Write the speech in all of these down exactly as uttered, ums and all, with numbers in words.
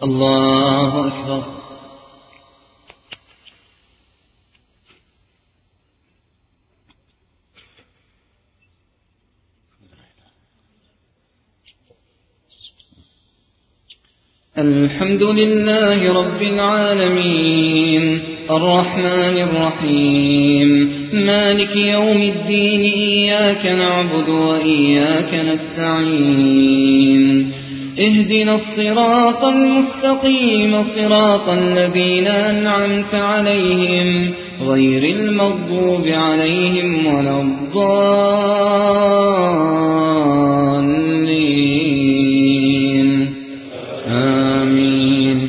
الله أكبر. الحمد لله رب العالمين الرحمن الرحيم مالك يوم الدين إياك نعبد وإياك نستعين اهدنا الصراط المستقيم صراط الذين أنعمت عليهم غير المغضوب عليهم ولا الضالين آمين.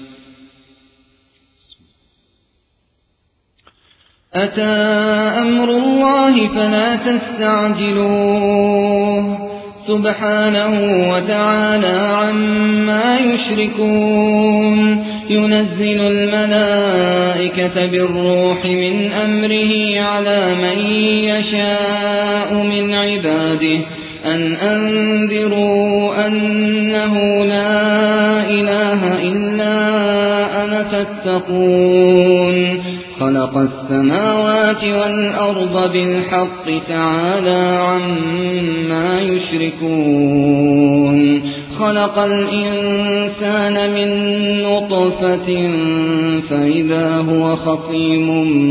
أتى أمر الله فلا تستعجلوه سبحانه وتعالى عما يشركون ينزل الملائكة بالروح من أمره على من يشاء من عباده أن أنذروا أنه لا إله إلا أنا فاتقون خلق السماوات والأرض بالحق تعالى عما يشركون خلق الإنسان من نطفة فإذا هو خصيم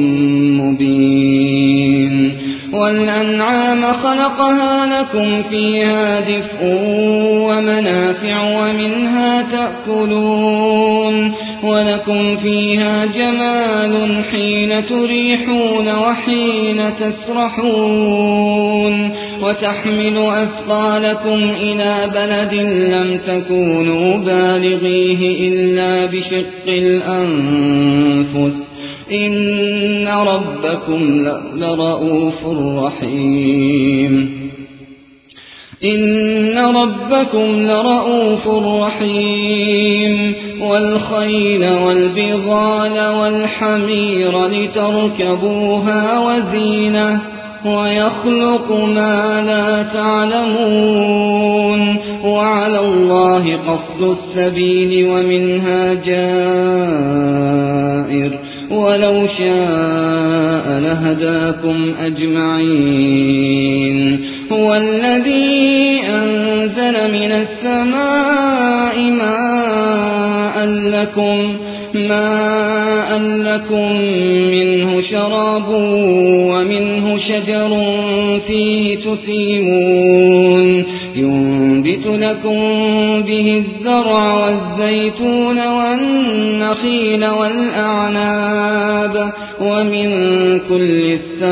مبين والأنعام خلقها لكم فيها دفء ومنافع ومنها تأكلون ولكم فيها جمال حين تريحون وحين تسرحون وتحمل أثقالكم إلى بلد لم تكونوا بالغيه إلا بشق الأنفس إن ربكم لرؤوف رحيم إن ربكم لرؤوف رحيم والخيل والبغال والحمير لتركبوها وزينة ويخلق ما لا تعلمون وعلى الله قصد السبيل ومنها جائر ولو شاء لهداكم أجمعين هو الذي أنزل من السماء ماء لكم ماء لكم منه شراب ومنه شجر فيه تسيمون ينبت لكم به الزرع والزيتون والنخيل والأعناب ومن كل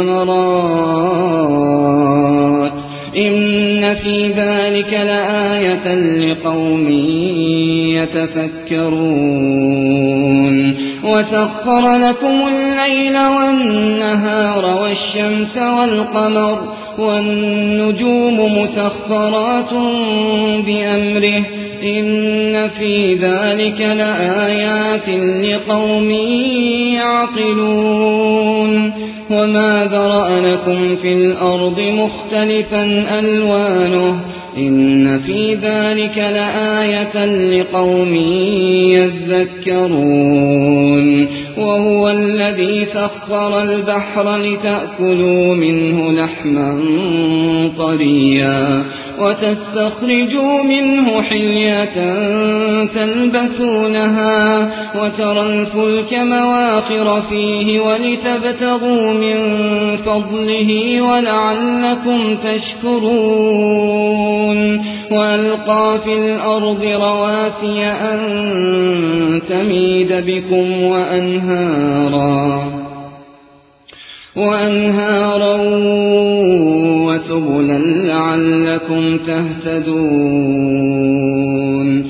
الثمرات إن في ذلك لآية لقوم يتفكرون وسخر لكم الليل والنهار والشمس والقمر والنجوم مسخرات بأمره إن في ذلك لآيات لقوم يعقلون وما ذرأ لكم في الأرض مختلفا ألوانه إن في ذلك لآية لقوم يذكرون وهو الذي سخر البحر لتأكلوا منه لحما طريا وتستخرجوا منه حلية تلبسونها وترى الفلك مواخر فيه ولتبتغوا من فضله ولعلكم تشكرون وألقى في الأرض رواسي أن تميد بكم وأنهارا وأنهارا وسبلا لعلكم تهتدون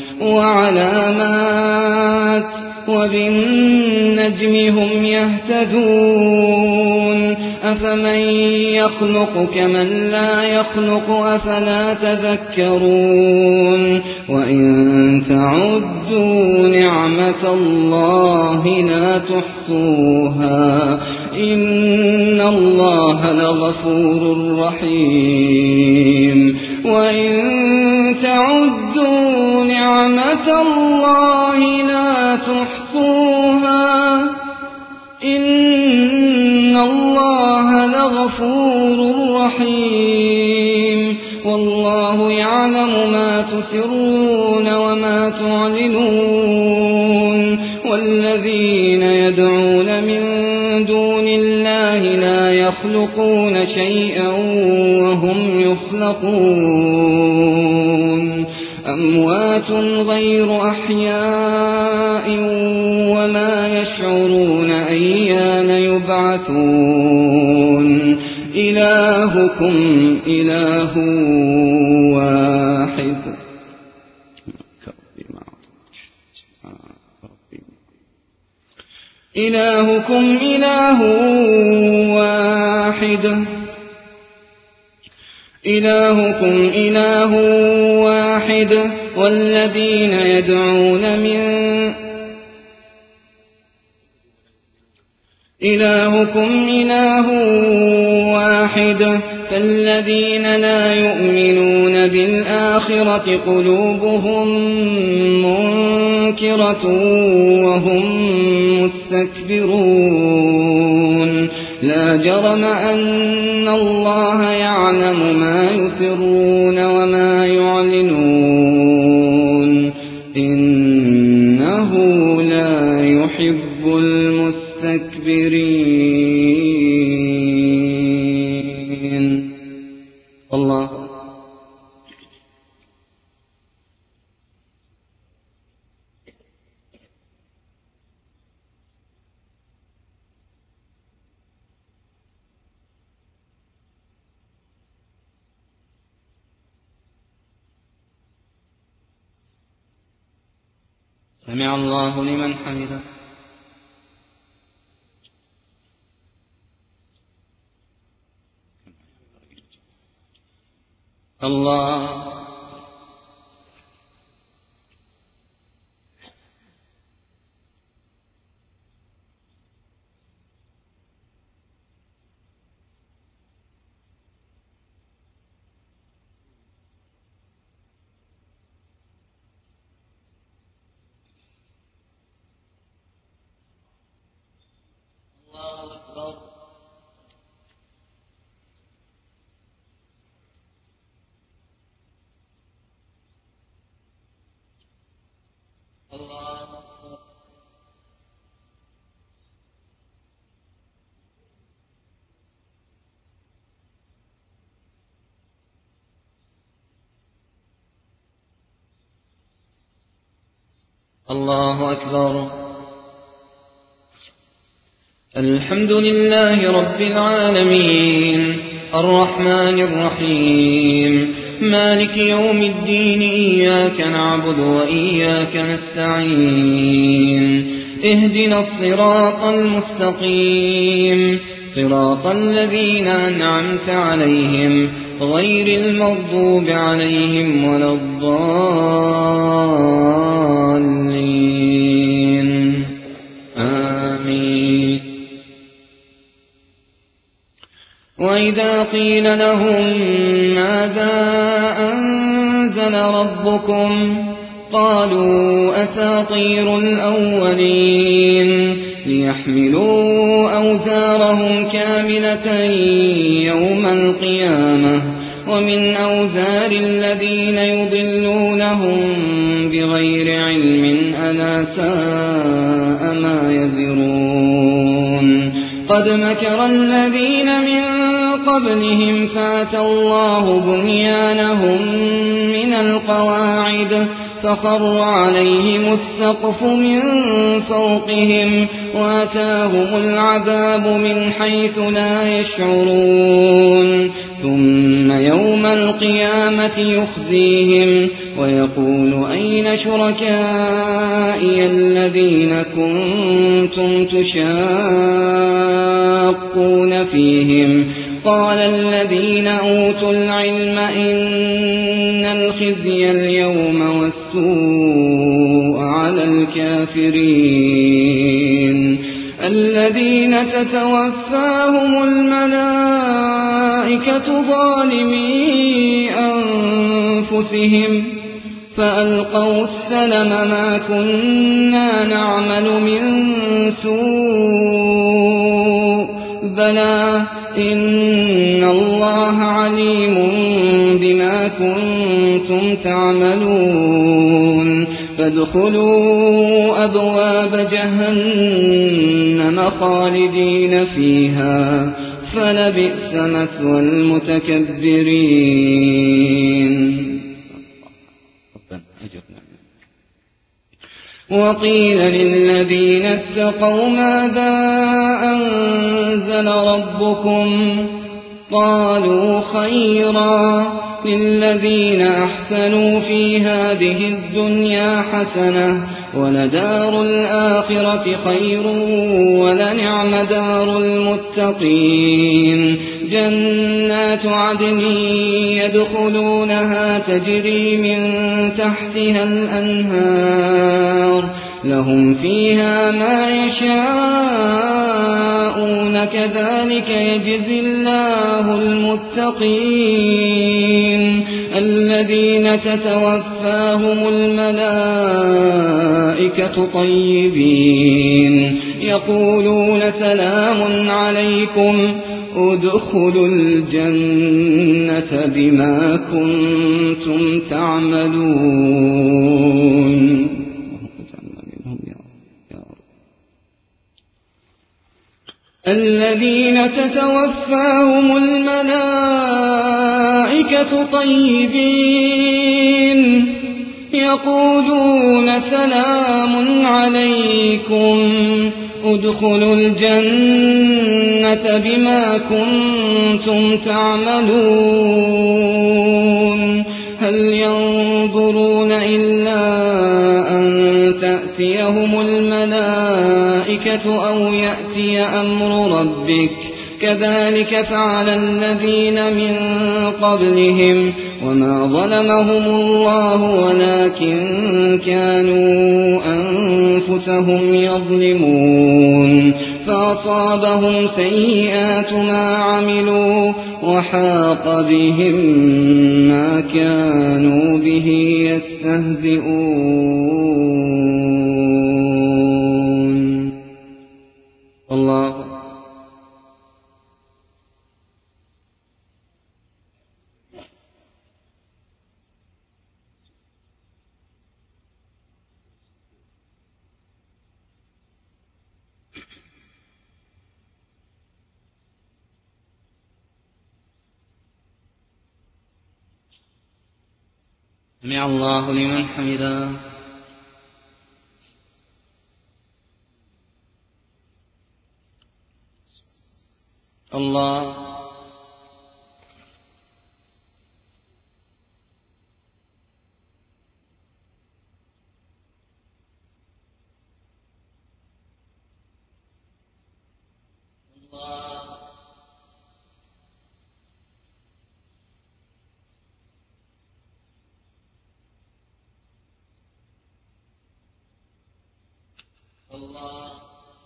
وعلامات وبالنجم هم يهتدون أفمن يخلق كمن لا يخلق أفلا تذكرون وإن تعدوا نعمة الله لا تحصوها إن الله لغفور رحيم وإن تعدوا نعمة الله لا تحصوها إن الله لغفور رحيم والله يعلم ما تسرون وما تعلنون والذين يدعون من دون الله لا يخلقون شيئا وهم يخلقون أموات غير أحياء وما يشعرون أيان يبعثون إلهكم إله واحد إلهكم إله واحد إلهكم إله واحد والذين يدعون من إلهكم إله واحد فالذين لا يؤمنون بالآخرة قلوبهم منكرة وهم مستكبرون لا جرم أن الله يعلم ما يسرون وما يعلنون إنه لا يحب المستكبرين. الله سمع الله لمن حمده. الله الله أكبر. الحمد لله رب العالمين الرحمن الرحيم مالك يوم الدين إياك نعبد وإياك نستعين اهدنا الصراط المستقيم صراط الذين أنعمت عليهم غير المغضوب عليهم ولا الضالين آمين. وإذا قيل لهم ماذا أنزل ربكم قالوا أساطير الأولين ليحملوا أوزارهم كاملة يوم القيامة ومن أوزار الذين يضلونهم بغير علم ألا ساء ما يزرون. قد مكر الذين من قبلهم فأتى الله بنيانهم من القواعد فخر عليهم السقف من فوقهم وأتاهم العذاب من حيث لا يشعرون. ثم يوم القيامة يخزيهم ويقول أين شركائي الذين كنتم تشاقون فيهم قال الذين أوتوا العلم إن الخزي اليوم والسوء على الكافرين الذين تتوفاهم الملائكة ظالمي أنفسهم فألقوا السلم ما كنا نعمل من سوء بلى إن الله عليم بما كنتم تعملون فادخلوا أبواب جهنم خالدين فيها فلبئس مثوى المتكبرين. وقيل للذين اتقوا ماذا أنزل ربكم قالوا خيرا للذين أحسنوا في هذه الدنيا حسنة ولدار الآخرة خير ولنعم دار المتقين. جنات عدن يدخلونها تجري من تحتها الأنهار لهم فيها ما يشاءون كذلك يجزي الله المتقين الذين تتوفاهم الملائكة طيبين يقولون سلام عليكم ادخلوا الجنة بما كنتم تعملون. الذين تتوفاهم الملائكة طيبين يقولون سلام عليكم ادخلوا الجنة بما كنتم تعملون. هل ينظرون إلا أن تأتيهم الملائكة أو يأتي أمر ربك كذلك فعل الذين من قبلهم وما ظلمهم الله ولكن كانوا أنفسهم يظلمون. فأصابهم سيئات ما عملوا وحاق بهم ما كانوا به يستهزئون. الله سمع الله لمن حمده. الله الله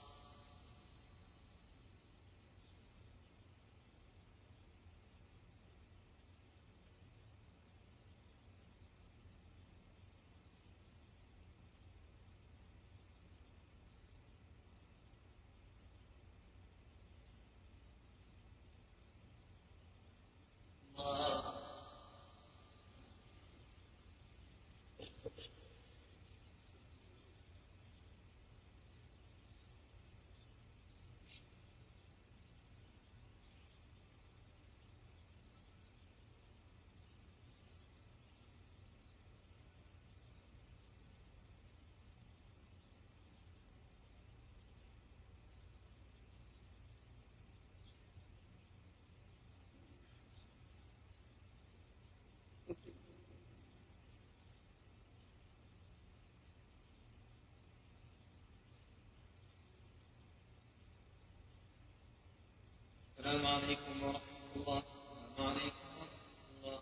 السلام عليكم ورحمة الله. السلام عليكم ورحمة الله.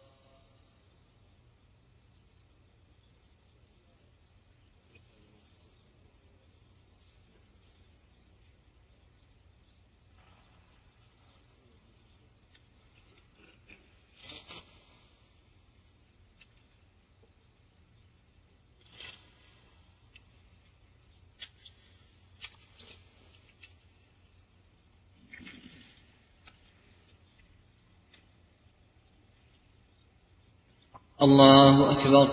الله أكبر.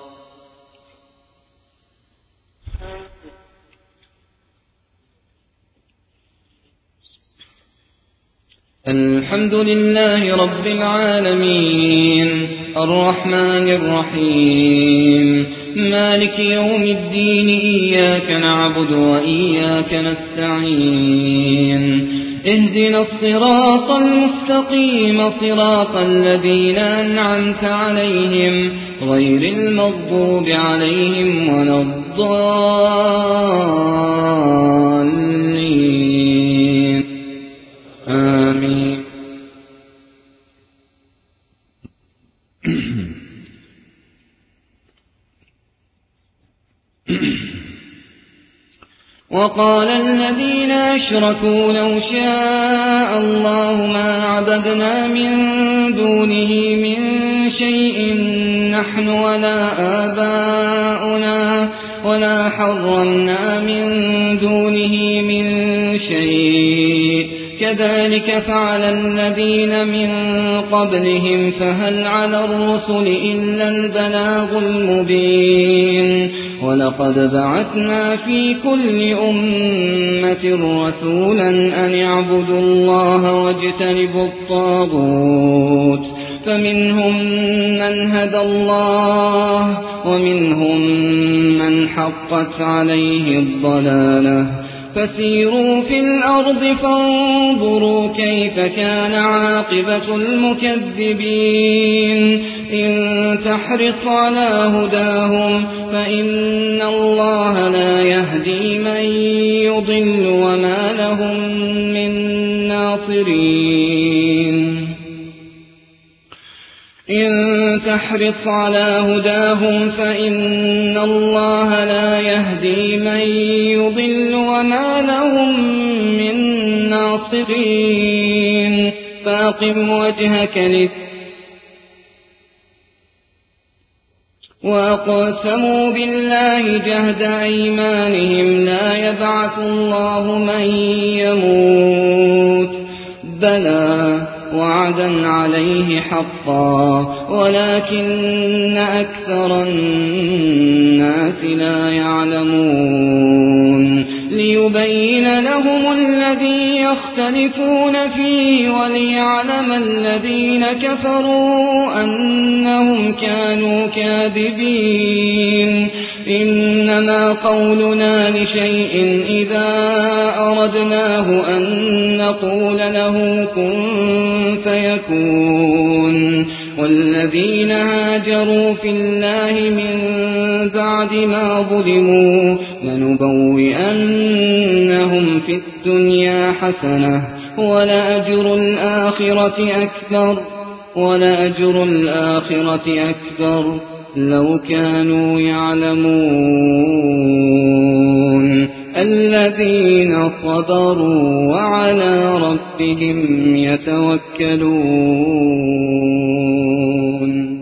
الحمد لله رب العالمين الرحمن الرحيم مالك يوم الدين إياك نعبد وإياك نستعين اهدنا الصراط المستقيم صراط الذين أنعمت عليهم غير المغضوب عليهم ولا الضالين آمين. وقال الذين أشركوا لو شاء الله ما عبدنا من دونه من شيء نحن ولا آباؤنا ولا حرمنا من دونه من شيء كذلك فعل الذين من قبلهم فهل على الرسل إلا البلاغ المبين ولقد بعثنا في كل أمة رسولا أن اعبدوا الله واجتنبوا الطاغوت فمنهم من هدى الله ومنهم من حقت عليه الضلالة فسيروا في الأرض فانظروا كيف كان عاقبة المكذبين إن تحرص على هداهم فإن الله لا يهدي من يضل وما لهم من ناصرين إن تحرص على هداهم فإن الله لا يهدي من يضل وما لهم من ناصرين فأقم وجهك للدين وأقسموا بالله جهد أيمانهم لا يبعث الله من يموت بلى وعدا عليه حقا ولكن أكثر الناس لا يعلمون ليبين لهم الذي يختلفون فيه وليعلم الذين كفروا أنهم كانوا كاذبين إنما قولنا لشيء إذا أردناه أن نقول له كن فيكون والذين هاجروا في الله من بعد ما ظلموا لنبوئنهم في الدنيا حسنة ولأجر الآخرة أكبر ولأجر الآخرة أكبر لو كانوا يعلمون الذين صبروا وعلى ربهم يتوكلون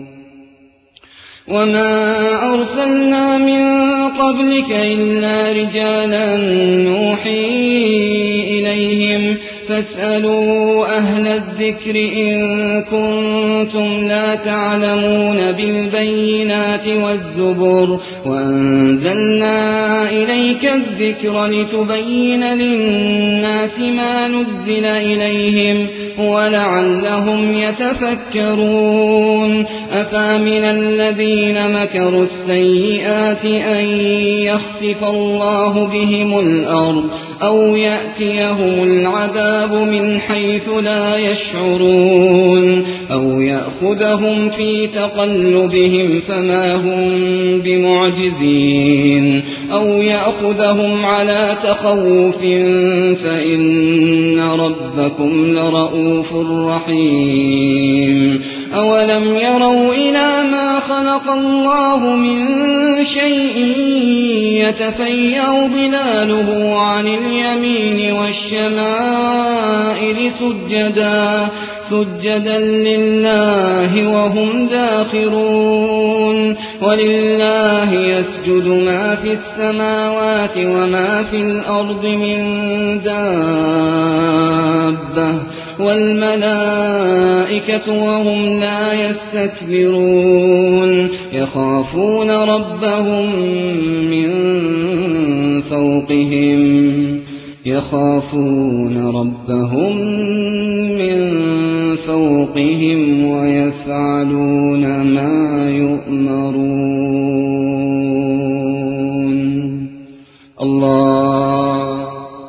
وما أرسلنا من قبلك إلا رجالا نوحي إليهم فاسألوا أهل الذكر إن كنتم لا تعلمون بالبينات والزبر وأنزلنا إليك الذكر لتبين للناس ما نزل إليهم ولعلهم يتفكرون أفامن الذين مكروا السيئات أن يخسف الله بهم الأرض أو يأتيهم العذاب من حيث لا يشعرون أو يأخذهم في تقلبهم فما هم بمعجزين أو يأخذهم على تخوف فإن ربكم لرؤوف رحيم أولم يروا إلى ما خلق الله من شيء يتفيأ ظلاله عن اليمين والشمائل سجدا سجدا لله وهم داخرون ولله يسجد ما في السماوات وما في الأرض من دابة والملائكة وهم لا يستكبرون يخافون ربهم من فوقهم يخافون ربهم من فوقهم ويفعلون ما يؤمرون. الله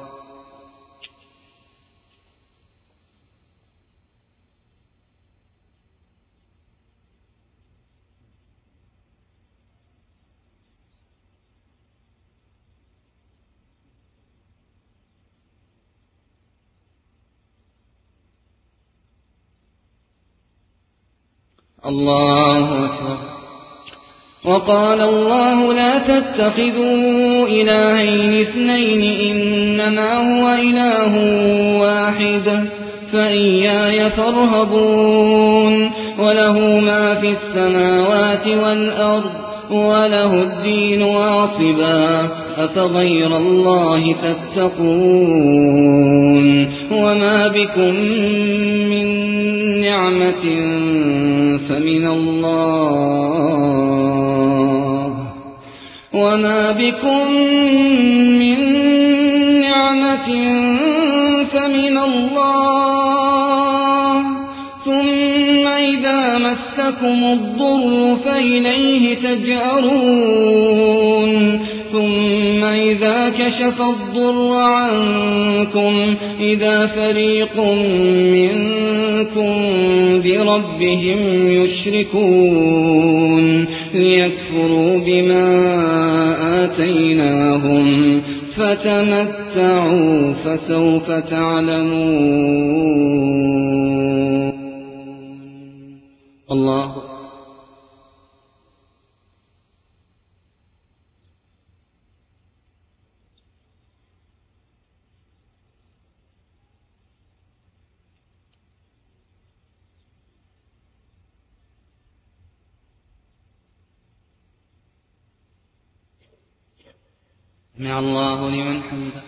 الله أكبر. وقال الله لا تتخذوا إلهين اثنين إنما هو إله واحد فإياي فارهبون وله ما في السماوات والأرض وله الدين واصبا أفغير الله تتقون وما بكم من نعمة فمن الله وما بكم من نعمة فمن الله ثم إذا مسكم الضر فإليه تجأرون ثم إذا كشف الضر عنكم إذا فريق منكم بربهم يشركون ليكفروا بما آتيناهم فتمتعوا فسوف تعلمون. الله سمع الله لمن حمده.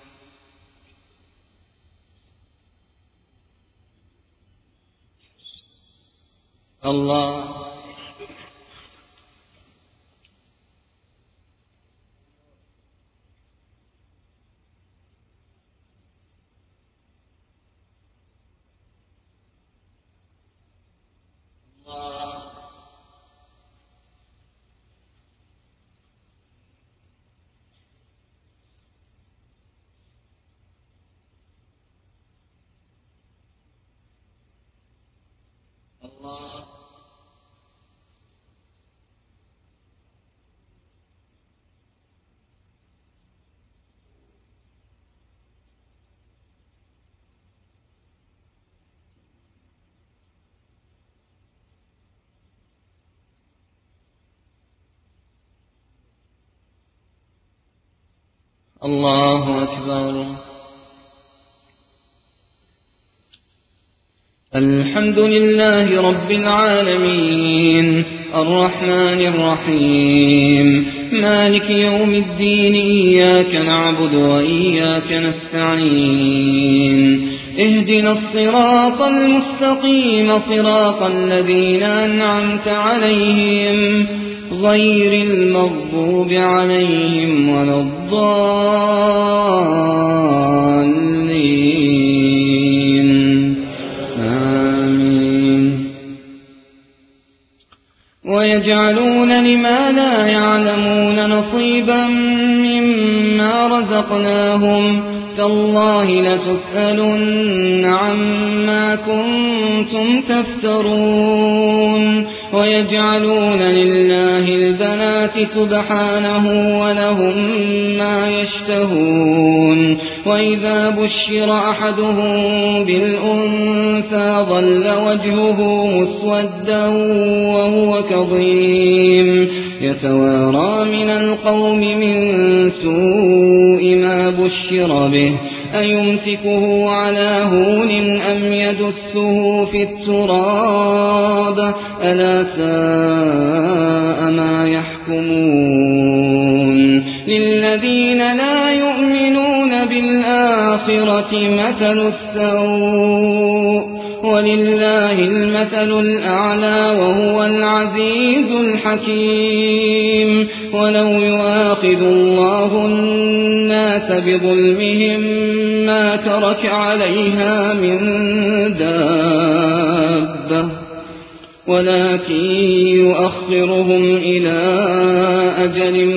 الله الله أكبر. الحمد لله رب العالمين الرحمن الرحيم مالك يوم الدين إياك نعبد وإياك نستعين اهدنا الصراط المستقيم صراط الذين أنعمت عليهم غير المغضوب عليهم ولا الضالين آمين. ويجعلون لما لا يعلمون نصيبا مما رزقناهم تالله لتسألن عما كنتم تفترون. ويجعلون لله البنات سبحانه ولهم ما يشتهون. وإذا بشر أحدهم بالأنثى ظل وجهه مسودا وهو كظيم يتوارى من القوم من سوء ما بشر به أيمسكه على هون أم يدسه في التراب ألا ساء ما يحكمون. للذين الذين لا يؤمنون بالآخرة مثل السوء ولله المثل الأعلى وهو العزيز الحكيم. ولو يؤاخذ الله الناس بظلمهم ما ترك عليها من دابة ولكن يؤخرهم إلى أجل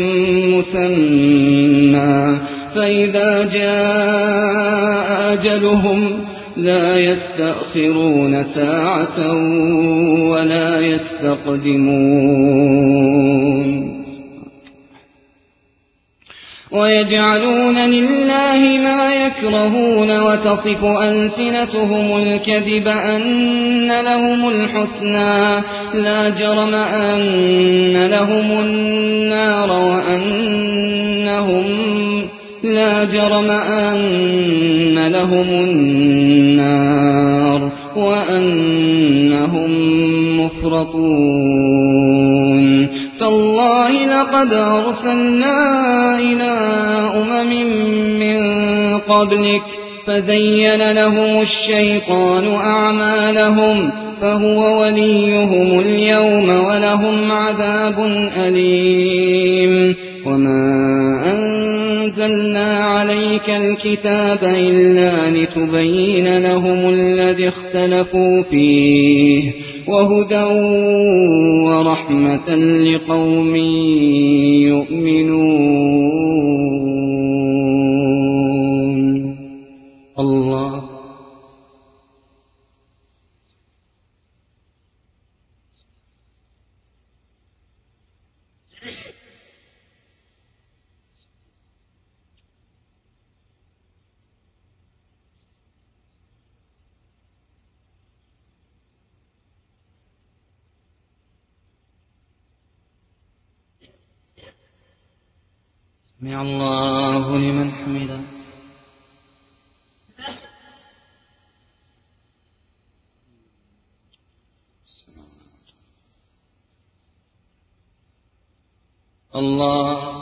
مسمى فإذا جاء أجلهم لا يستأخرون ساعة ولا يستقدمون. ويجعلون لله ما يكرهون وتصف ألسنتهم الكذب أن لهم الحسنى لا جرم أن لهم النار وأنهم لا جرم أن لهم النار وأنهم مفرطون. تالله لقد أرسلنا إلى أمم من قبلك فزين لهم الشيطان أعمالهم فهو وليهم اليوم ولهم عذاب أليم. وما أنزلنا عليك الكتاب إلا لتبين لهم الذي اختلفوا فيه وهدى ورحمة لقوم يؤمنون. الله سمع الله لمن حمده. الله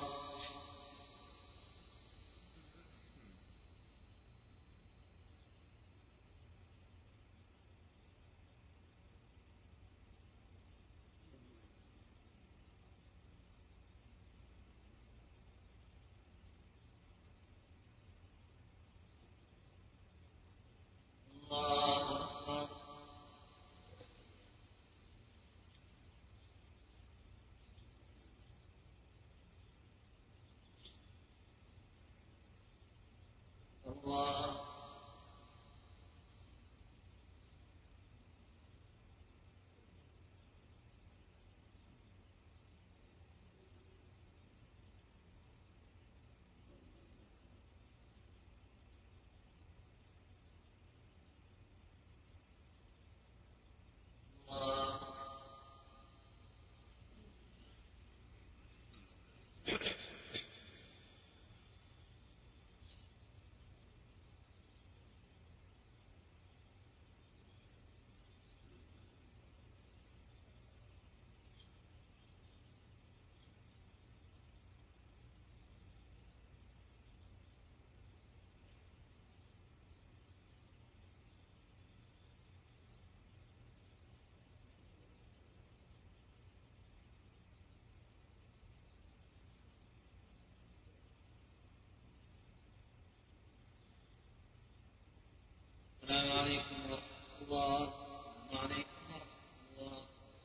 السلام عليكم ورحمة الله. وعليكم ورحمة الله.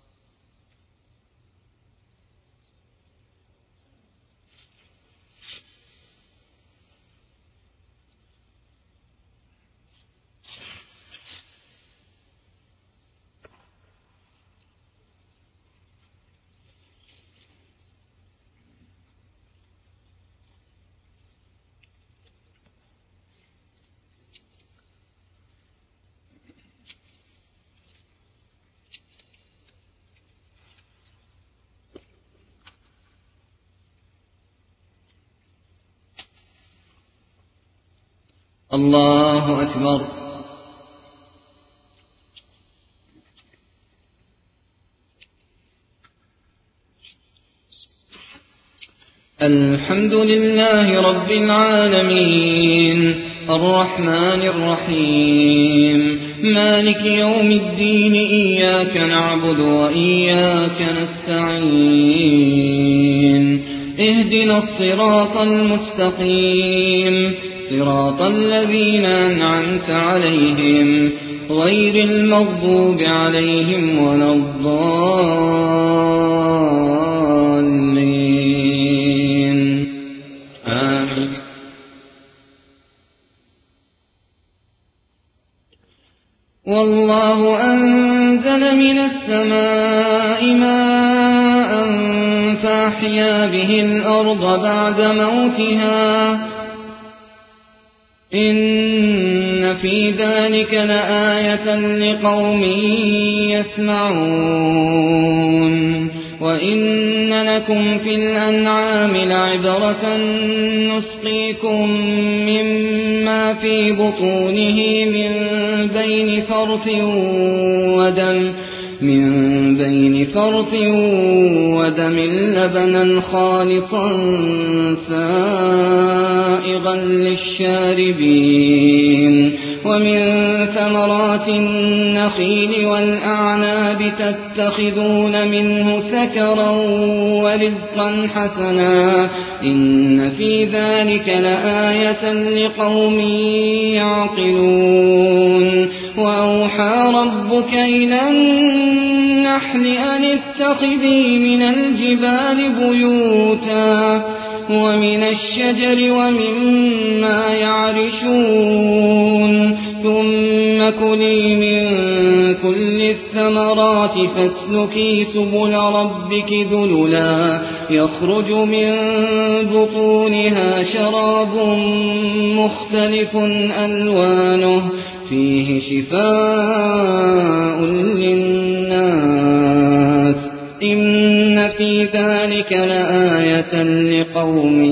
الله أكبر. الحمد لله رب العالمين الرحمن الرحيم مالك يوم الدين إياك نعبد وإياك نستعين اهدنا الصراط المستقيم صراط الذين أنعمت عليهم غير المغضوب عليهم ولا الضالين آمين. والله أنزل من السماء ماء فأحيا به الأرض بعد موتها إن في ذلك لآية لقوم يسمعون وإن لكم في الأنعام لعبرة نسقيكم مما في بطونه من بين فرث ودم من بين فرث ودم لبنا خالصا سائغا للشاربين ومن ثمرات النخيل والأعناب تتخذون منه سكرا ورزقا حسنا إن في ذلك لآية لقوم يعقلون وأوحى ربك إلى النحل أن اتخذي من الجبال بيوتا ومن الشجر ومما يعرشون ثم كلي من كل الثمرات فاسلكي سبل ربك ذللا يخرج من بطونها شراب مختلف ألوانه فيه شفاء للناس إن في ذلك لآية لقوم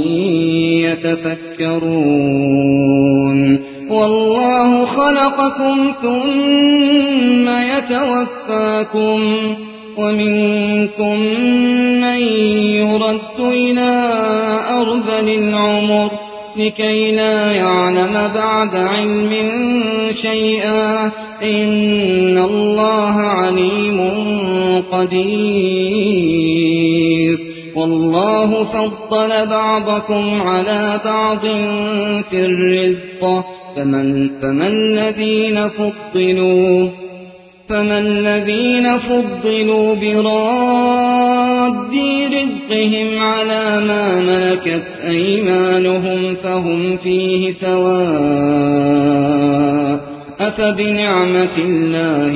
يتفكرون والله خلقكم ثم يتوفاكم ومنكم من يرد إلى أرذل العمر لكي لا يعلم بعد علم شيئا إن الله عليم قدير والله فضل بعضكم على بعض في الرزق فمن, فمن الذين فضلوا فما الذين فضلوا براد رزقهم على ما ملكت أيمانهم فهم فيه سواء أفبنعمة الله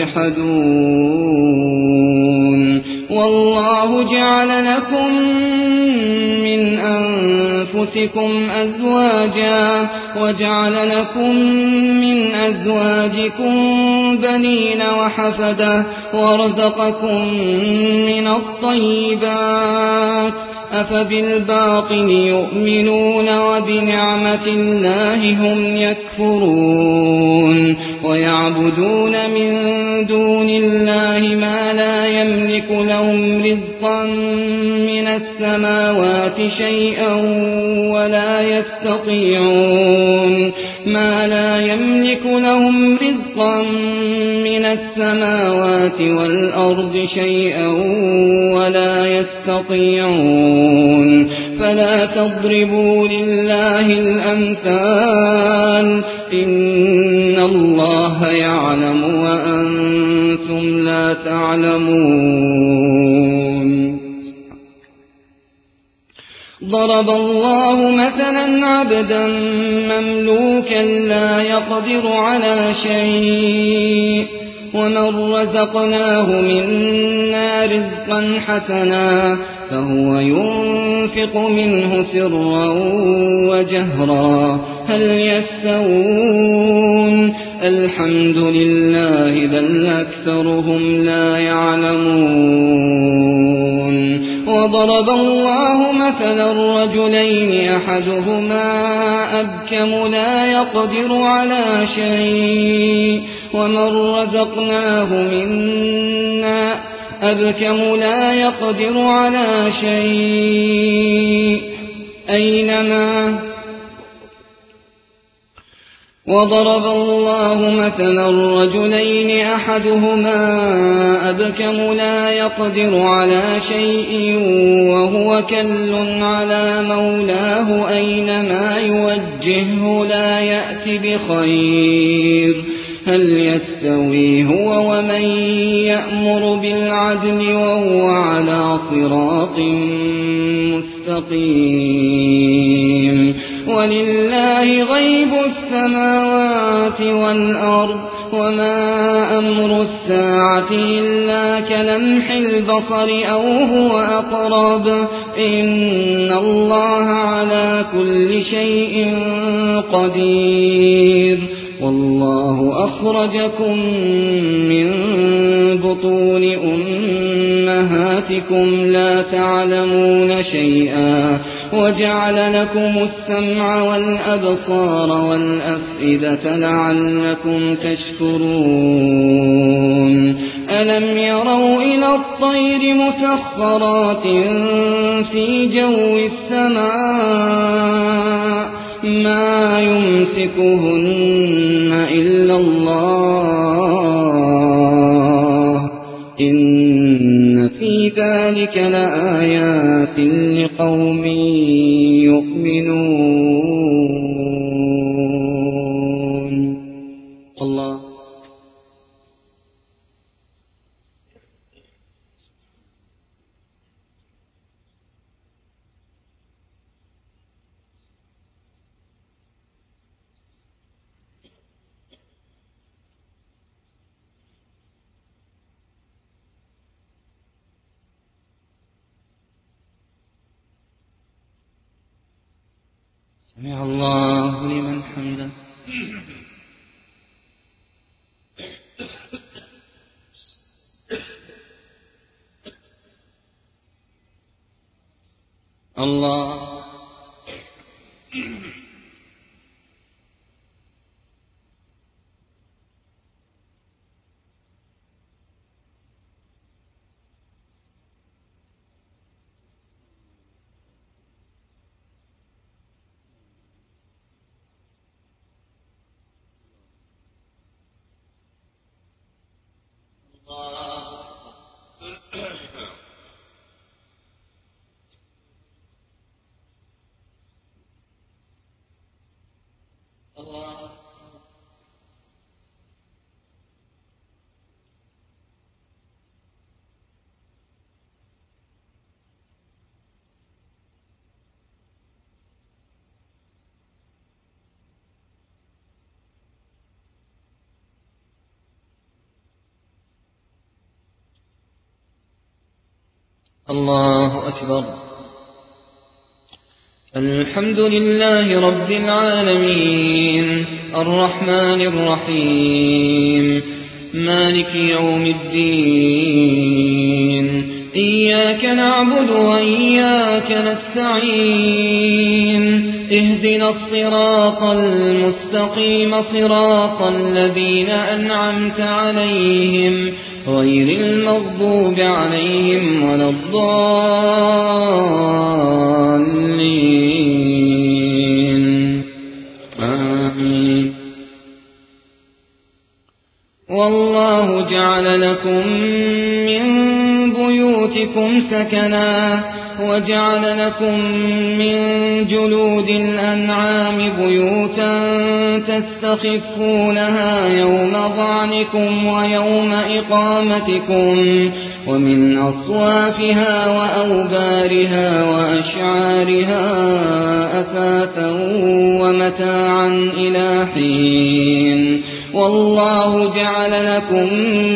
يجحدون والله جعل لكم من أنفسكم أزواجا وجعل لكم من أزواجكم بنين وحفدة ورزقكم من الطيبات أفبالباطل يؤمنون وبنعمة الله هم يكفرون ويعبدون من دون الله ما لا يملك لهم رزقا من السماوات شيئا ولا يستطيعون ما لا يملك لهم رزقا من السماوات والأرض شيئا ولا يستطيعون فلا تضربوا لله الأمثال إن الله يعلم وأنتم لا تعلمون ضرب الله مثلا عبدا مملوكا لا يقدر على شيء ومن رزقناه منا رزقا حسنا فهو ينفق منه سرا وجهرا هل يستوون الحمد لله بل أكثرهم لا يعلمون وضرب الله مثلا رجلين أحدهما أبكم لا يقدر على شيء ومن رزقناه منا أبكم لا يقدر على شيء أينما وضرب الله مثلا رجلين أحدهما أبكم لا يقدر على شيء وهو كل على مولاه أينما يوجهه لا يأت بخير هل يستوي هو ومن يأمر بالعدل وهو على صراط مستقيم ولله غيب السماوات والأرض وما أمر الساعة إلا كلمح البصر أو هو أقرب إن الله على كل شيء قدير والله أخرجكم من بطون أمهاتكم لا تعلمون شيئا وجعل لكم السمع والأبصار والأفئدة لعلكم تشكرون ألم يروا إلى الطير مسخرات في جو السماء ما يمسكهن إلا الله إن في ذلك لآيات لقوم يؤمنون الله سمع الله لمن حمده الله الله الله أكبر الحمد لله رب العالمين الرحمن الرحيم مالك يوم الدين إياك نعبد وإياك نستعين اهدنا الصراط المستقيم صراط الذين أنعمت عليهم غير المغضوب عليهم ولا الضالين آمين والله جعل لكم من بيوتكم سكنا وجعل لكم من جلود الأنعام بيوتا تستخفونها يوم ظعنكم ويوم إقامتكم ومن أصوافها وأوبارها وأشعارها أثاثا ومتاعا إلى حين والله جعل لكم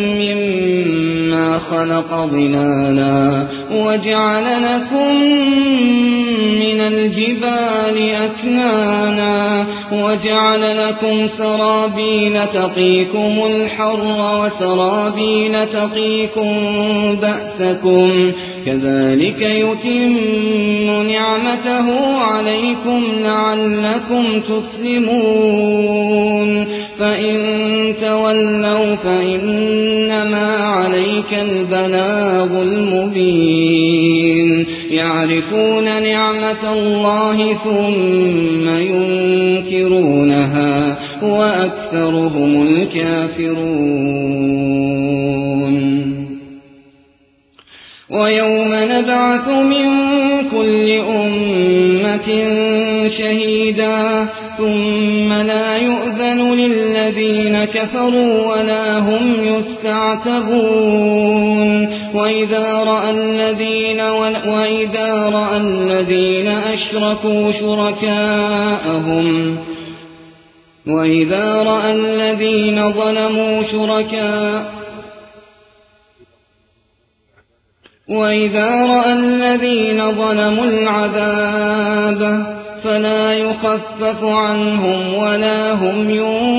مما خلق ظلالا وجعل لكم من الجبال أكنانا وجعل لكم سرابيل تقيكم الحر وسرابيل تقيكم بأسكم كذلك يتم نعمته عليكم لعلكم تسلمون فإن تولوا فإنما عليك عليك البلاغ المبين يعرفون نعمة الله ثم ينكرونها وأكثرهم الكافرون ويوم نبعث من كل أمة شهيدا ثم لا يؤذن للذين كفروا ولا هم يستعتبون وإذا رأى الذين, وإذا رأى الذين أشركوا شركاءهم وإذا رأى الذين ظلموا شركاء وإذا رأى الذين ظلموا العذاب فلا يخفف عنهم ولا هم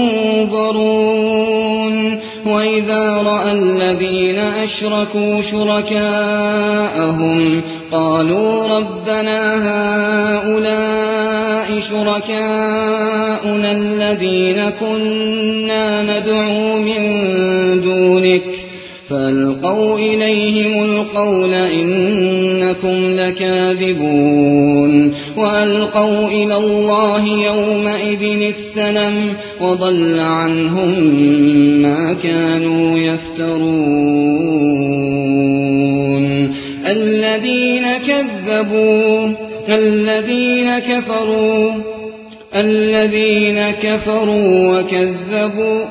ينظرون وإذا رأى الذين أشركوا شركاءهم قالوا ربنا هؤلاء شركاؤنا الذين كنا ندعو من دونك فألقوا إليهم القول إنكم لكاذبون وألقوا إلى الله يومئذ السلم وضل عنهم ما كانوا يفترون الذين كذبوا الذين كفروا الذين كفروا وكذبوا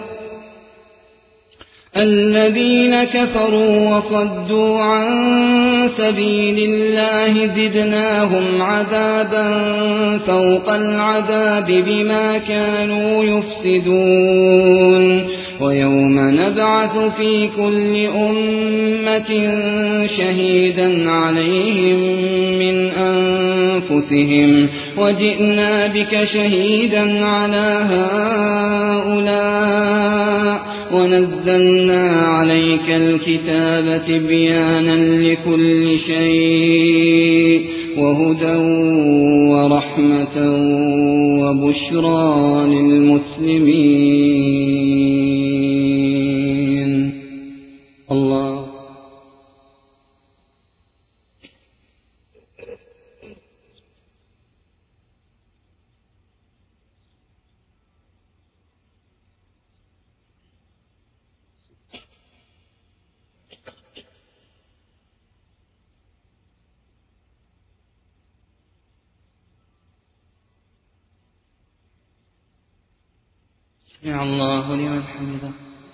الذين كفروا وصدوا عن سبيل الله زدناهم عذابا فوق العذاب بما كانوا يفسدون ويوم نبعث في كل أمة شهيدا عليهم من أنفسهم وجئنا بك شهيدا على هؤلاء ونزلنا عليك الكتاب تبيانا لكل شيء وهدى ورحمة وبشرى للمسلمين. الله سمع الله لمن حمده.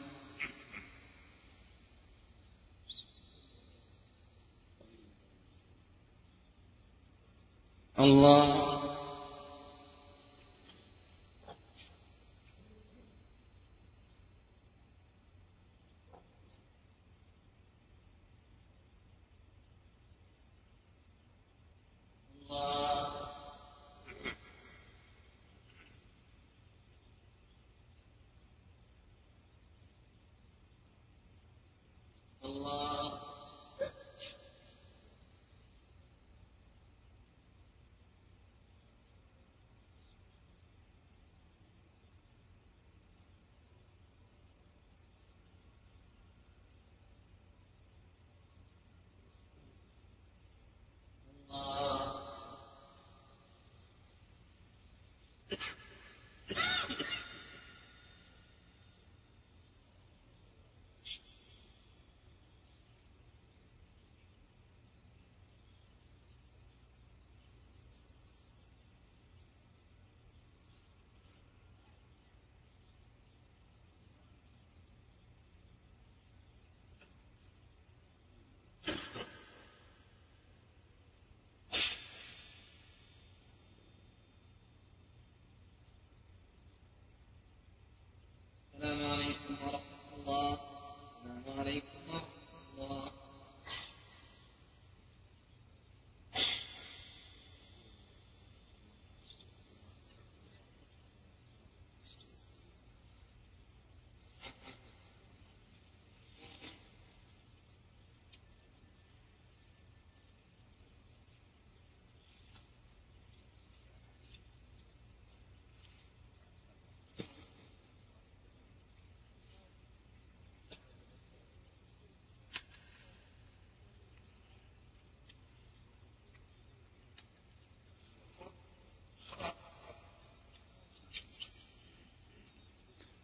الله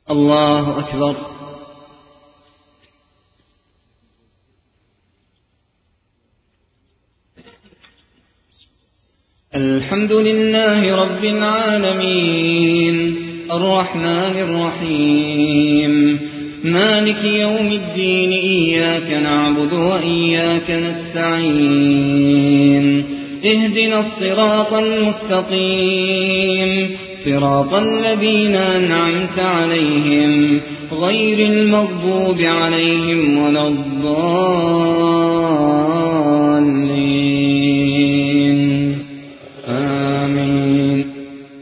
الله أكبر. الحمد لله رب العالمين الرحمن الرحيم مالك يوم الدين إياك نعبد وإياك نستعين اهدنا الصراط المستقيم صراط الذين أنعمت عليهم غير المغضوب عليهم ولا الضالين آمين.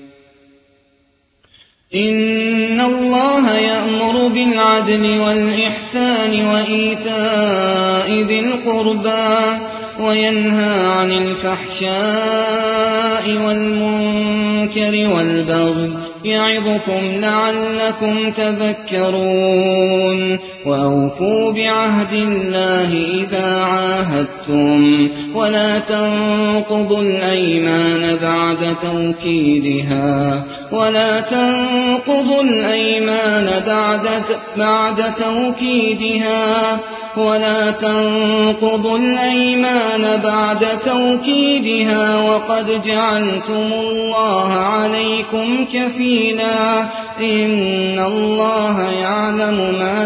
إن الله يأمر بالعدل والإحسان وإيتاء ذي القربى وينهى عن الفحشاء والمنكر والبغي يعظكم لعلكم تذكرون. وأوفوا بعهد الله إذا عاهدتم ولا تنقضوا الأيمان بعد توكيدها ولا تنقضوا الأيمان بعد بعد توكيدها ولا تنقضوا الأيمان بعد توكيدها وقد جعلتم الله عليكم كفيلا إن الله يعلم ما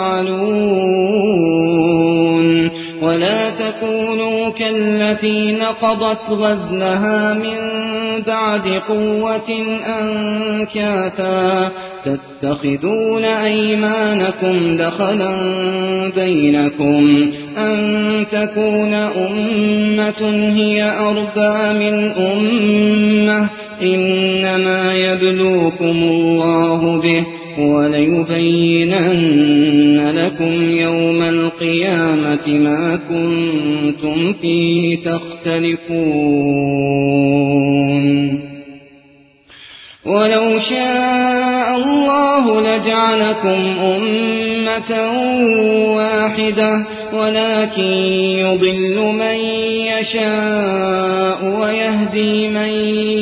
تفعلون. ولا تكونوا كالتي نقضت غزلها من بعد قوة أنكاثا تتخذون أيمانكم دخلا بينكم أن تكون أمة هي أربى من أمة إنما يبلوكم الله به وليبينن لكم يوم القيامة ما كنتم فيه تختلفون. ولو شاء الله لجعلكم أمة واحدة ولكن يضل من يشاء ويهدي من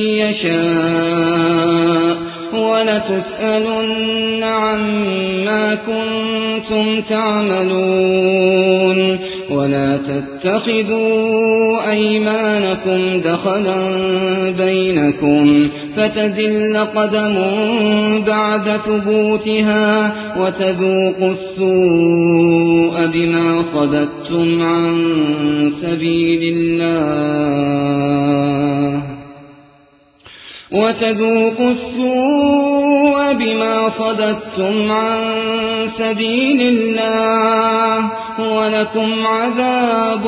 يشاء ولتسألن عما كنتم تعملون. ولا تتخذوا أيمانكم دخلا بينكم فتزل قدم بعد ثبوتها وتذوقوا السوء بما صددتم عن سبيل الله وتذوقوا السوء بما صددتم عن سبيل الله ولكم عذاب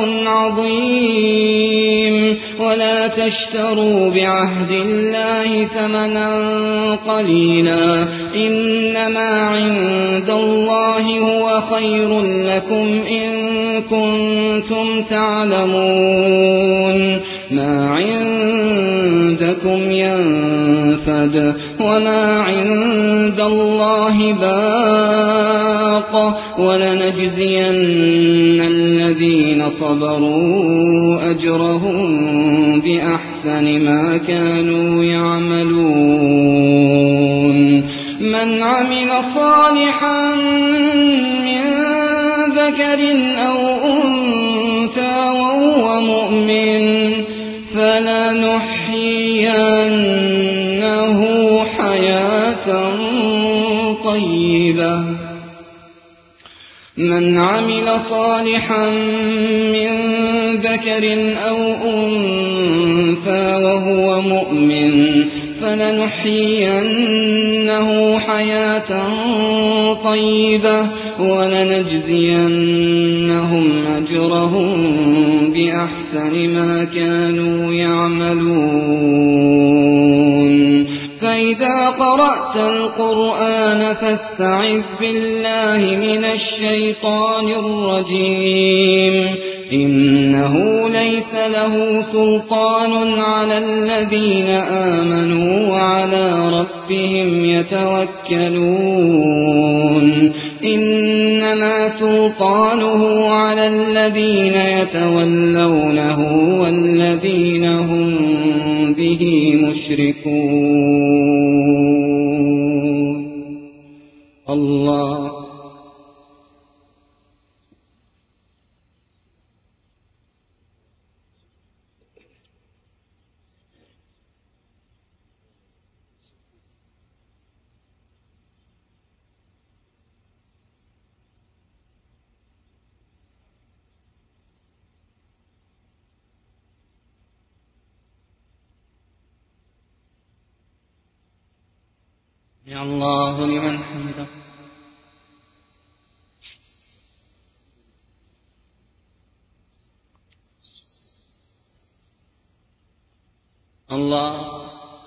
عظيم. ولا تشتروا بعهد الله ثمنا قليلا إنما عند الله هو خير لكم إن كنتم تعلمون. ما عندكم ينفد وما عند الله باق ولنجزين الذين صبروا أجرهم بأحسن ما كانوا يعملون. من عمل صالحا من ذكر أو أنثى وهو مؤمن فلنحيينه حياة طيبة من عمل صالحا من ذكر أو أنثى وهو مؤمن فلنحيينه حياة طيبة ولنجزينهم أجرهم بأحسن ما كانوا يعملون. فإذا قرأت القرآن فاستعذ بالله من الشيطان الرجيم إنه ليس له سلطان على الذين آمنوا وعلى ربهم يتوكلون. إنما سلطانه على الذين يتولونه والذين هم به مشركون. سمع الله لمن حمده. الله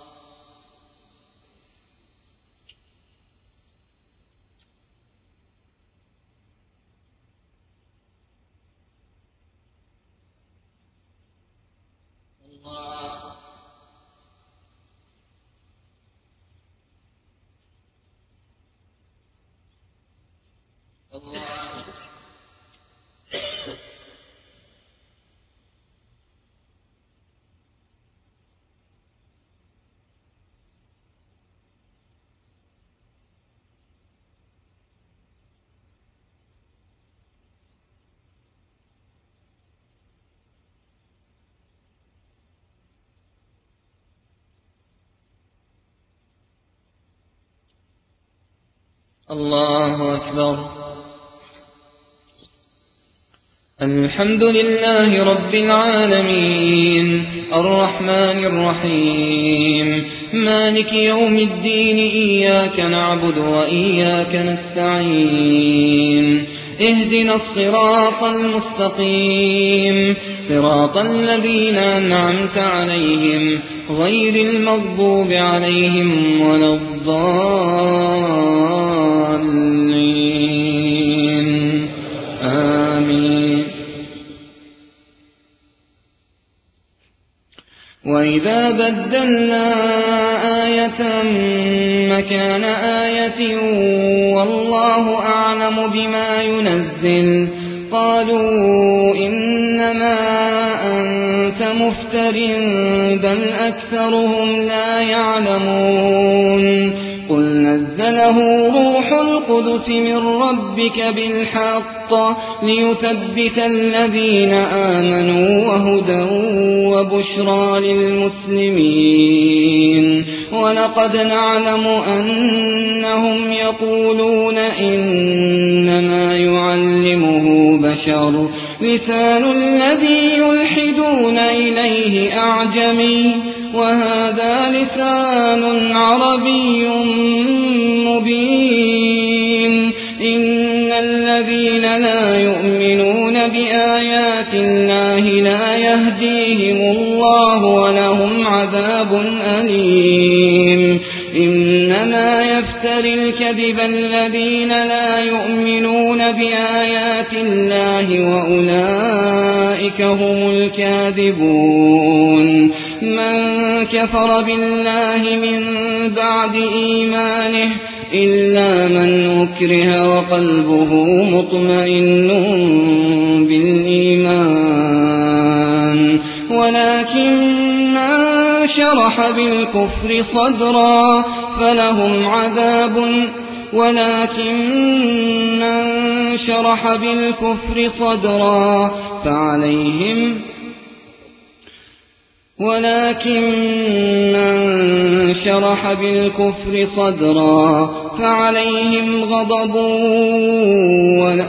الله أكبر. الحمد لله رب العالمين الرحمن الرحيم مالك يوم الدين إياك نعبد وإياك نستعين اهدنا الصراط المستقيم صراط الذين أنعمت عليهم غير المغضوب عليهم ولا الضالين آمين. وإذا بدلنا آية مكان آية والله أعلم بما ينزل قالوا إنما أنت مفتر بل أكثرهم لا يعلمون قل نزله روح القدس من ربك بالحق ليثبت الذين آمنوا وهدى وبشرى للمسلمين ولقد نعلم أنهم يقولون إنما يعلمه بشر لسان الذي يلحدون إليه أعجمي وهذا لسان عربي مبين إن الذين لا يؤمنون بآيات الله لا يهديهم الله ولهم عذاب أليم إنما يفتري الكذب الذين لا يؤمنون بآيات الله وأولئك هم الكاذبون من كفر بالله من بعد إيمانه إلا من أكره وقلبه مطمئن بالإيمان ولكن من شرح بالكفر صدرا فلهم عذاب ولكن من شرح بالكفر صدرا فعليهم ولكن من شرح بالكفر صدرا فعليهم غضب ولا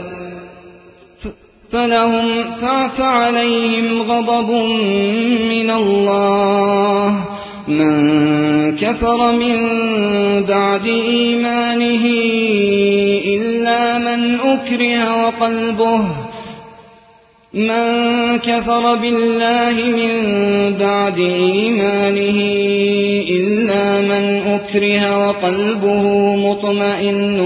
فلهم فعليهم غضب من الله من كفر من بعد إيمانه إلا من أكره وقلبه من كفر بالله من بعد إيمانه إلا من أكره وقلبه مطمئن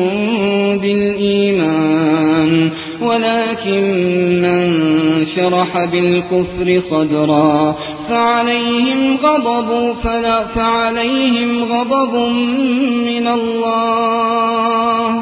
بالإيمان ولكن من شرح بالكفر صدرا فعليهم غضب فلا فعليهم غضب من الله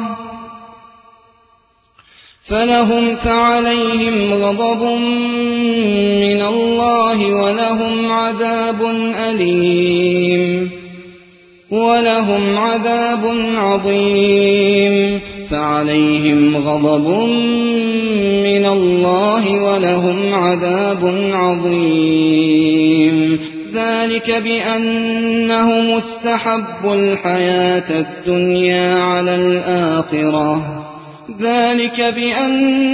فلهم فعليهم غضب من الله ولهم عذاب أليم ولهم عذاب عظيم فعليهم غضب من الله ولهم عذاب عظيم ذلك بأنهم استحبوا الحياة الدنيا على الآخرة ذلك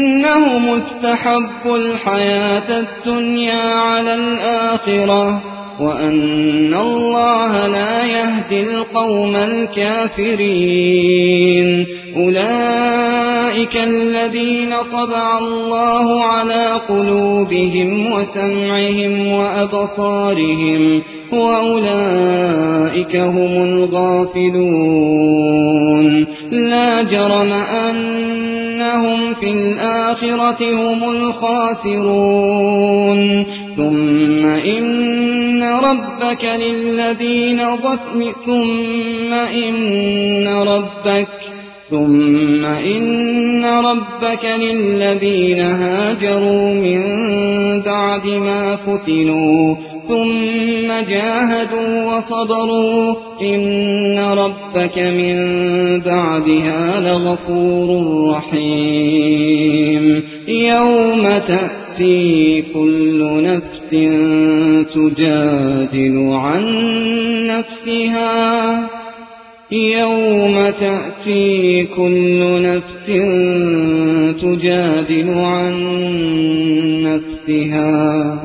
بأنهم استحبوا الحياة الدنيا على الآخرة وأن الله لا يهدي القوم الكافرين. أولئك الذين طبع الله على قلوبهم وسمعهم وأبصارهم وأولئك هم الغافلون. لا جرم أنهم في الآخرة هم الخاسرون. ثم إن ربك للذين ظلموا ثم إن ربك ثم إن ربك للذين هاجروا من بعد ما فتنوا ثم جاهدوا وصبروا إن ربك من بعدها لغفور رحيم. يوم تأتي كل نفس تجادل عن نفسها يوم تأتي كل نفس تجادل عن نفسها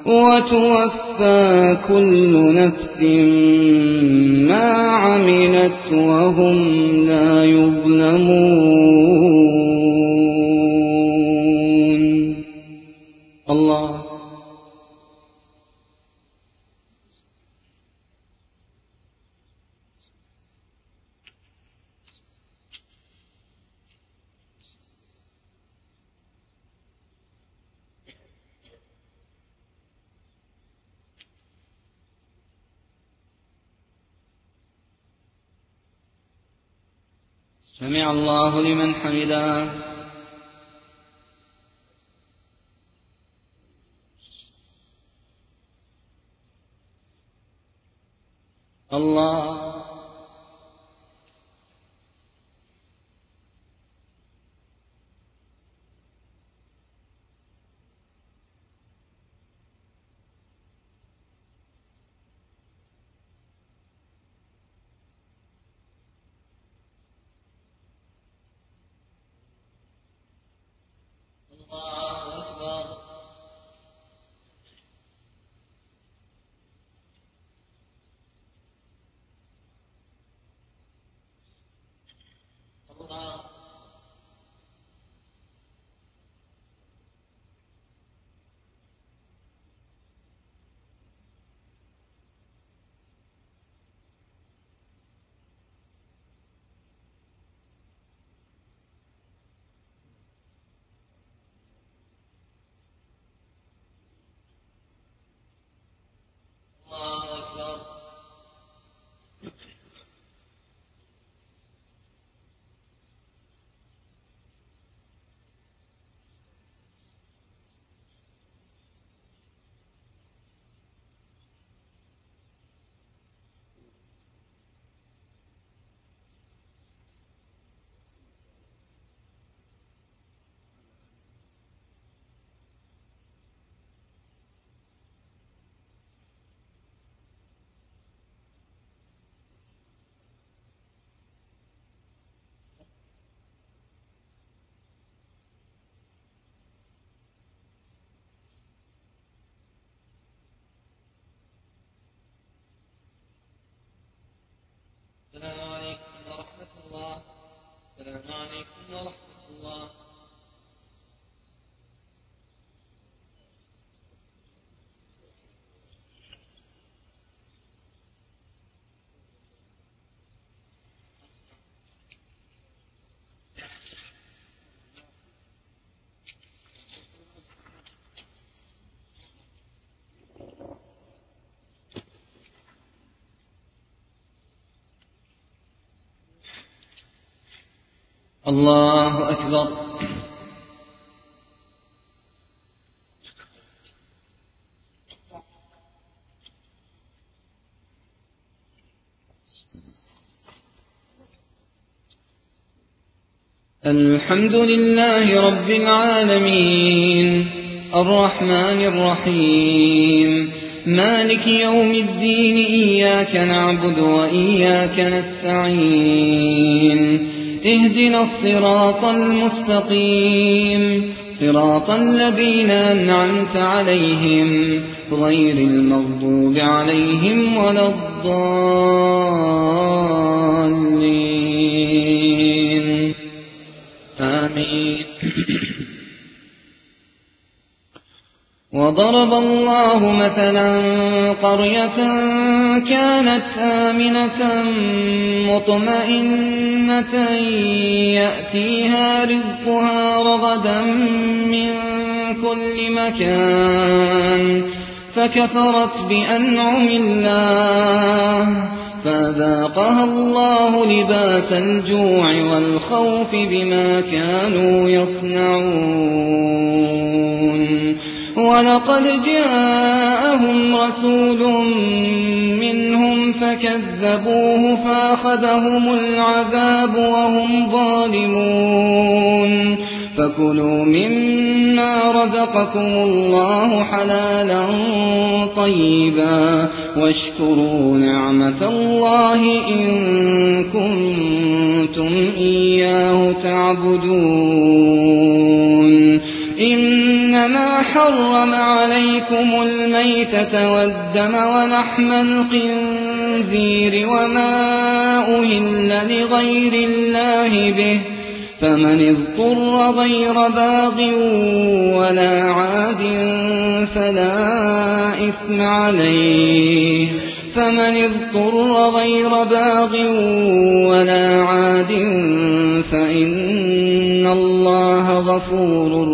وتوفى كل نفس ما عملت وهم لا يظلمون. الله. سمع الله لمن حمده. الله. السلام عليكم ورحمة الله. السلام عليكم ورحمة الله. الله أكبر. الحمد لله رب العالمين الرحمن الرحيم مالك يوم الدين. إياك نعبد وإياك نستعين. اهدنا الصراط المستقيم صراط الذين أنعمت عليهم غير المغضوب عليهم ولا الضالين آمين. وضرب الله مثلا قرية كانت آمنة مطمئنة يأتيها رزقها رغدا من كل مكان فكفرت بأنعم الله فأذاقها الله لباس الجوع والخوف بما كانوا يصنعون. ولقد جاءهم رسول منهم فكذبوه فأخذهم العذاب وهم ظالمون. فكلوا مما رزقكم الله حلالا طيبا واشكروا نعمة الله إن كنتم إياه تعبدون. إنما حرم عليكم الميتة والدم ولحم الخنزير وما أهل لغير الله به فمن اضطر غير باغ ولا عاد فلا إثم عليه فمن اضطر غير باغ ولا عاد فإن الله غفور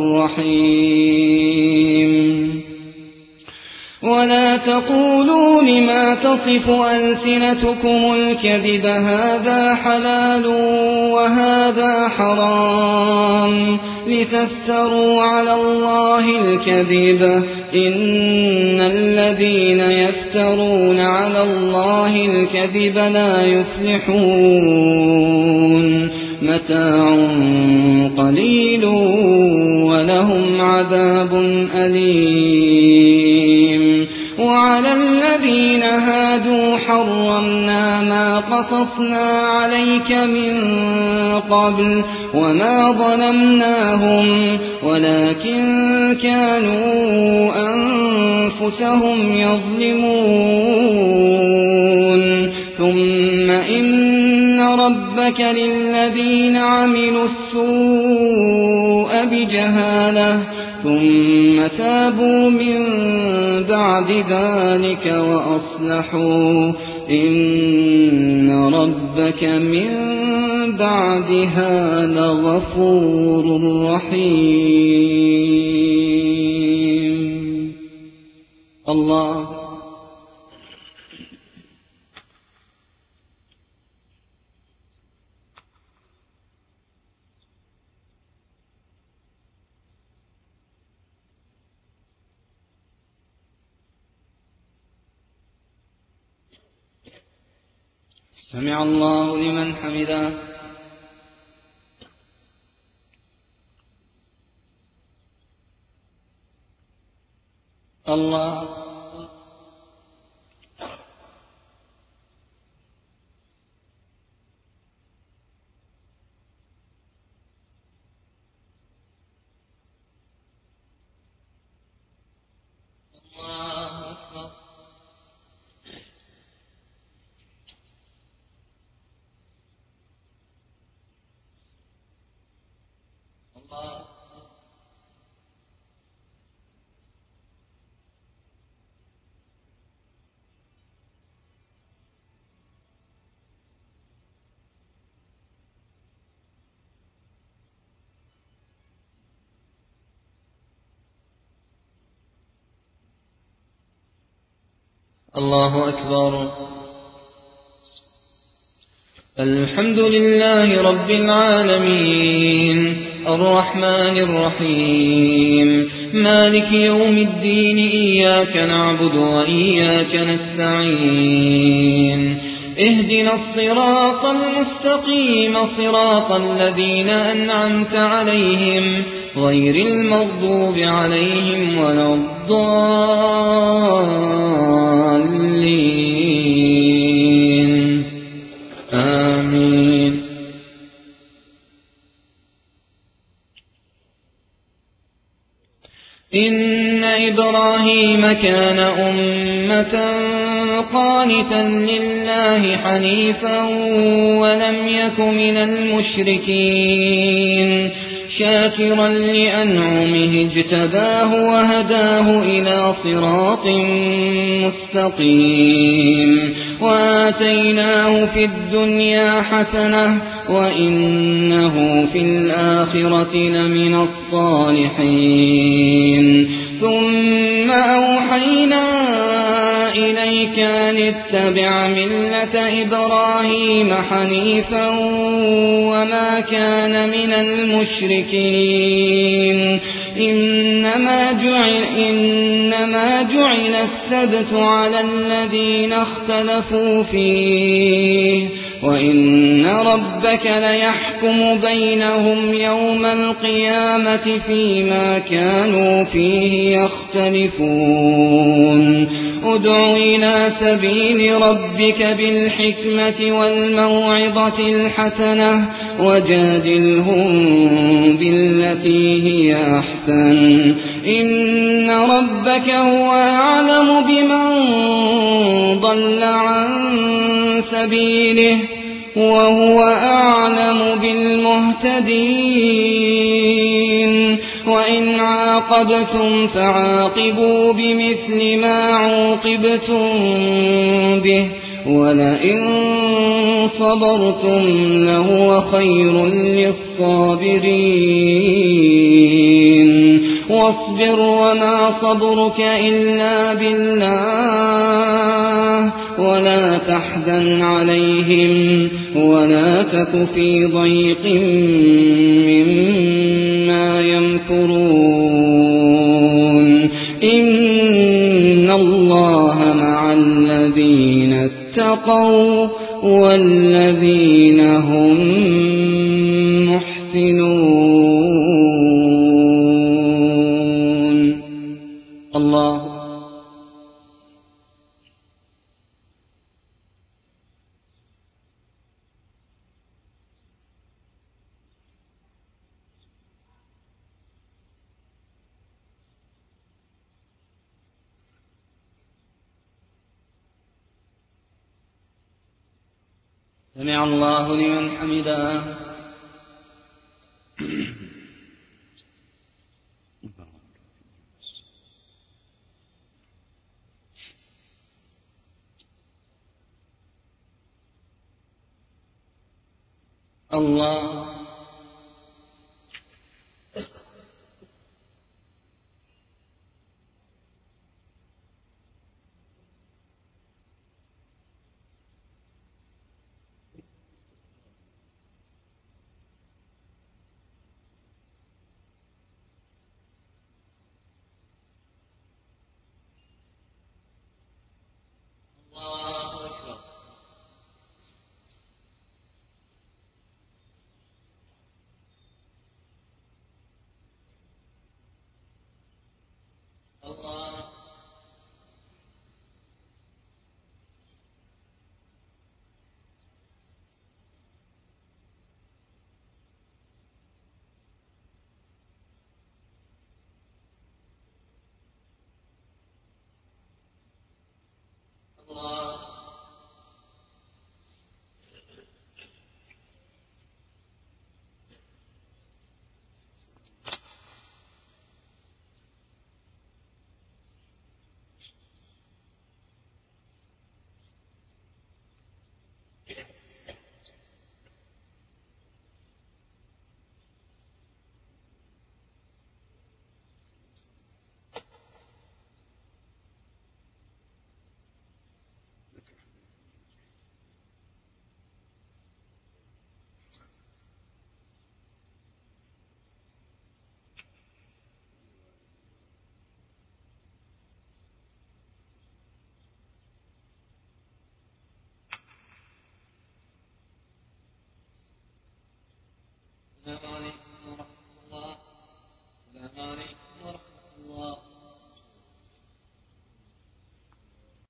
رحيم. ولا تقولوا لما تصف ألسنتكم الكذب هذا حلال وهذا حرام لتفتروا على الله الكذب إن الذين يفترون على الله الكذب لا يفلحون. متاع قليل ولهم عذاب أليم. وعلى الذين هادوا حرمنا ما قصصنا عليك من قبل وما ظلمناهم ولكن كانوا أنفسهم يظلمون. ثم إن ربك للذين عملوا السوء بجهالة ثم تابوا من بعد ذلك وأصلحوا إن ربك من بعدها لغفور رحيم. الله سمع الله لمن حمده. الله الله أكبر. الحمد لله رب العالمين الرحمن الرحيم مالك يوم الدين إياك نعبد وإياك نستعين اهدنا الصراط المستقيم صراط الذين أنعمت عليهم غير المغضوب عليهم ولا الضالين آمين. إن إبراهيم كان أمة قانتا لله حنيفا ولم يك من المشركين شاكرا لأنعمه اجتباه وهداه إلى صراط مستقيم وآتيناه في الدنيا حسنة وإنه في الآخرة لمن الصالحين ثم أوحينا إليك أن اتبع ملة إبراهيم حنيفا وما كان من المشركين إنما جعل, إنما جعل السبت على الذين اختلفوا فيه وإن ربك ليحكم بينهم يوم القيامة فيما كانوا فيه يختلفون ادع إلى سبيل ربك بالحكمة والموعظة الحسنة وجادلهم بالتي هي أحسن إن ربك هو أعلم بمن ضل عن سبيله وهو أعلم بالمهتدين وإن عاقبتم فعاقبوا بمثل ما عوقبتم به ولئن صبرتم لهو خير للصابرين واصبر وما صبرك إلا بالله ولا تحزن عليهم ولا تك في ضيق مما يمكرون إن الله مع الذين اتقوا والذين هم محسنون الله سمع الله لمن حمده الله السلام عليكم ورحمة